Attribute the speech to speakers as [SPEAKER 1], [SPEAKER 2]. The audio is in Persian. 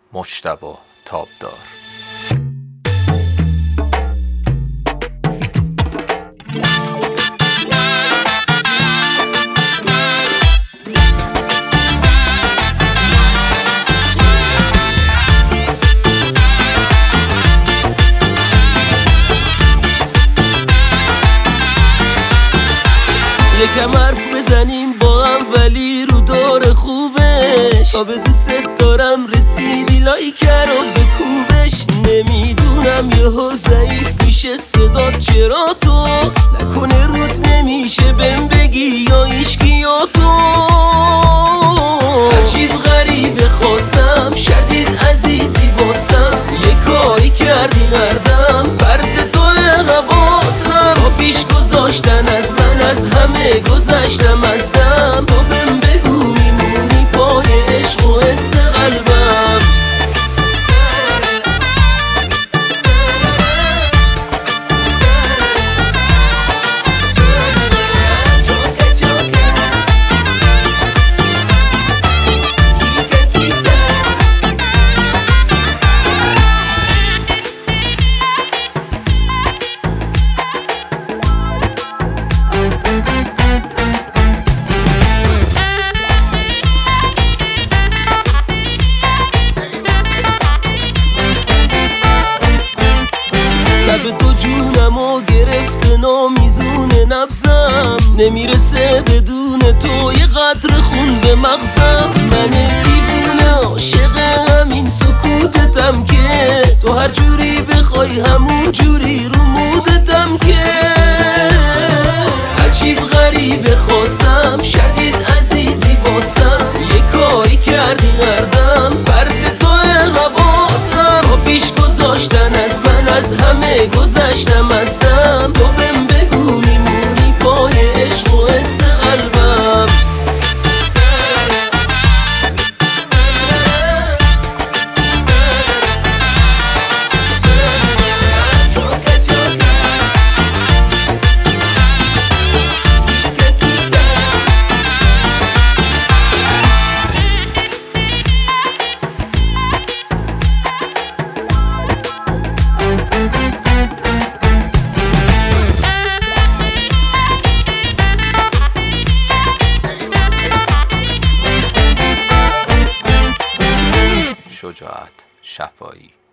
[SPEAKER 1] مجتبی تابدار.
[SPEAKER 2] یکم حرف بزنیم با هم ولی رو دور خوبش، تا به دوست دارم رسیدی لایکر رو بکوبش. نمیدونم یهو ضعیف میشه صدات، چرا تو نکنه رود نمیشه بهم بگی یا ایشکی یا تو. عجیب غریبه خواستم شدید عزیزی واسم، یه کاری کردی غردم پرت تو حواسم. با پیش گذاشتن از من از همه گذشتم ازدم، تو بهم بگو میمونی پای عشق و حس قلبم. لب تو جونمو گرفته نامیزون نبزم، نمیرسه بدون تو یه قطره خون به مغزم. من دیوونه عاشق همین سکوتتم که تو هر جوری بخوای همون جوری رو مودتم که. عجیب غریبه خواستم شدید عزیزی واسم، یه کاری کردی غردم پرت تو حواسم. با پیش گذاشتن از من از همه گذشتم ازدم، تو بهم بگو میمونی پای عشق و حس قلبم.
[SPEAKER 1] شجاعت شفایی.